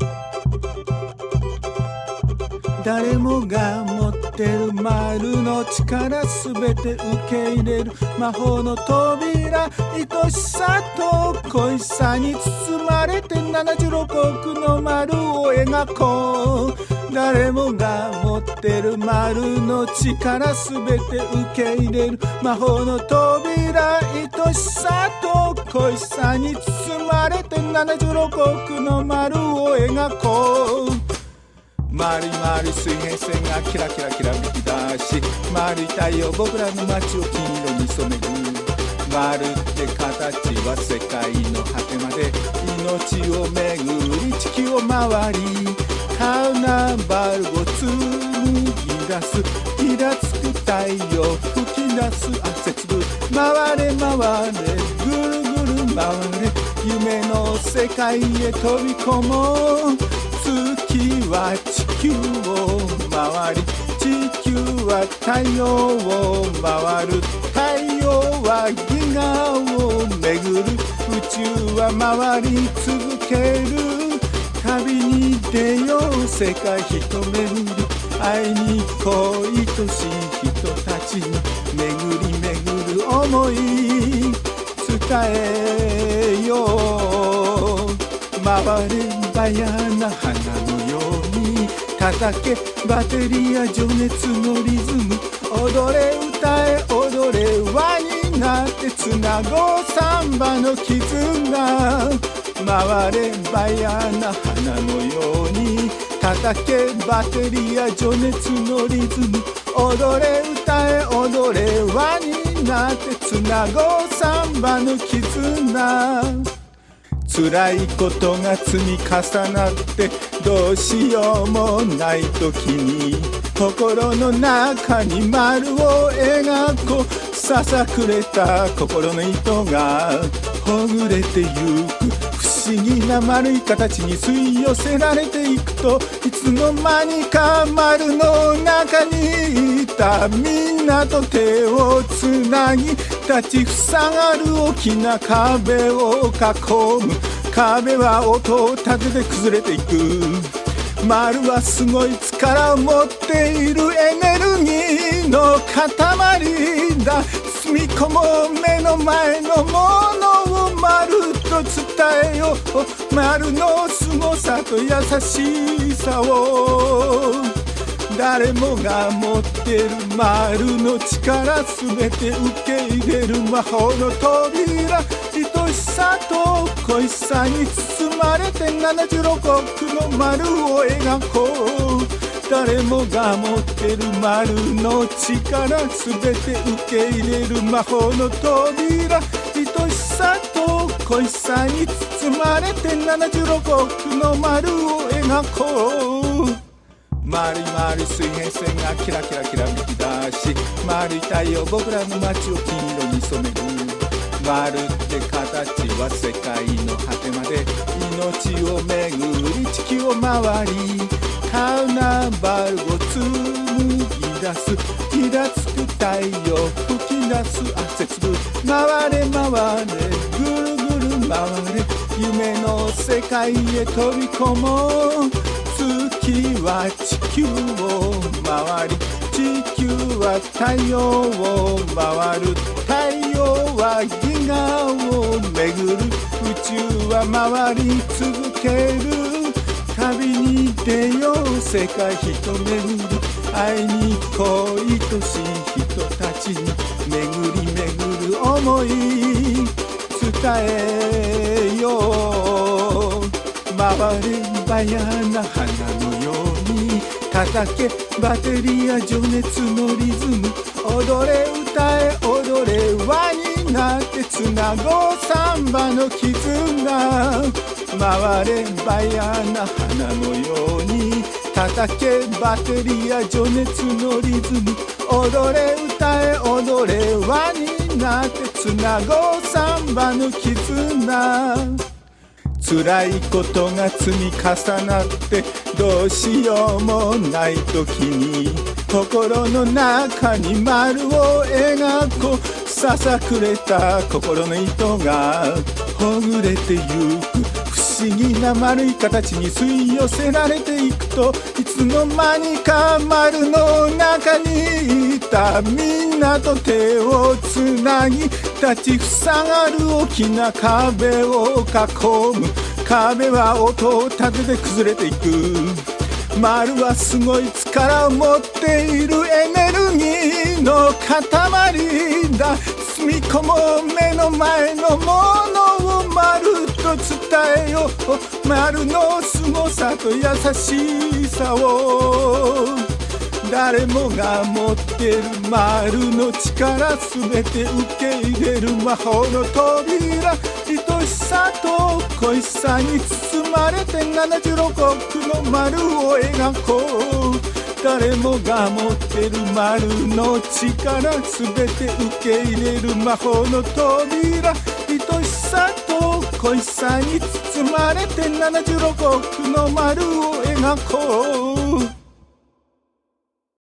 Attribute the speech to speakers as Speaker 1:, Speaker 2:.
Speaker 1: 誰もが持ってる丸の力すべて受け入れる魔法の扉、愛しさと恋しさに包まれて76億の丸を描こう。誰もが持ってる丸の力すべて受け入れる魔法の扉、愛しさと恋しさに包まれて76億の丸を描こう。丸い丸い水平線がキラキラきらめき出し、丸い太陽僕らの街を金色に染める。丸って形は世界の果てまで命をめぐり地球を回り、カーナバルを紡ぎ出すイラつく太陽吹き出す汗粒、回れ回れぐるぐる回れ夢の世界へ飛び込もう。月は地球を回り地球は太陽を回る、太陽は銀河を巡る、宇宙は回り続ける。旅に出よう世界一巡る、会いに来い愛しい人たちに巡り巡る思い伝えよう。回ればやな花のように叩けバテリア情熱のリズム、踊れ歌え踊れ輪になってつなごうサンバの絆。回ればやな花のように叩けバテリア情熱のリズム、踊れ歌え踊れ輪になってつなごうサンバの絆。辛いことが積み重なってどうしようもない時に心の中に丸を描こう。ささくれた心の糸がほぐれてゆく、不思議な丸い形に吸い寄せられていくと、いつの間にか丸の中にいたみんなと手をつなぎ立ちふさがる大きな壁を囲む。壁は音を立てて崩れていく。丸はすごい力を持っているエネルギーの塊だ。包み込もう目の前のものを丸と伝えよう。丸の凄さと優しさを。誰もが持ってる丸の力すべて受け入れる魔法の扉、愛しさと恋しさに包まれて76億の丸を描こう。誰もが持ってる丸の力すべて受け入れる魔法の扉、愛しさと恋しさに包まれて76億の丸を描こう。丸い丸い水平線がキラキラきらめき出し、丸い太陽僕らの街を金色に染める。丸って形は世界の果てまで命をめぐり地球を回り、カーナバルを紡ぎ出すイラつく太陽吹き出す汗粒、回れ回れぐるぐる回れ夢の世界へ飛び込もう。月は地球を回り地球は太陽を回る、太陽は銀河を巡る、宇宙は回り続ける。旅に出よう世界一巡る、会いに来い愛しい人たちに巡り巡る思い伝えよう。回ればやな花のように叩けバテリア情熱のリズム、踊れ歌え踊れ輪になってつなごうサンバの絆。回ればやな花のように叩けバテリア情熱のリズム、踊れ歌え踊れ輪になってつなごうサンバの絆。辛いことが積み重なってどうしようもない時に心の中に丸を描こう。ささくれた心の糸がほぐれてゆく、不思議な丸い形に吸い寄せられていくと、いつの間にか丸の中にいた。みんなと手をつなぎ立ちふさがる大きな壁を囲む。壁は音を立てて崩れていく。丸はすごい力を持っているエネルギーの塊だ。包み込む目の前のものを丸と伝えよう。丸の凄さと優しさを。誰もが持ってる丸の力、すべて受け入れる魔法の扉。愛しさと恋しさに包まれて76億の丸を描こう。誰もが持ってる丸の力、すべて受け入れる魔法の扉。愛しさと恋しさに包まれて76億の丸を描こう。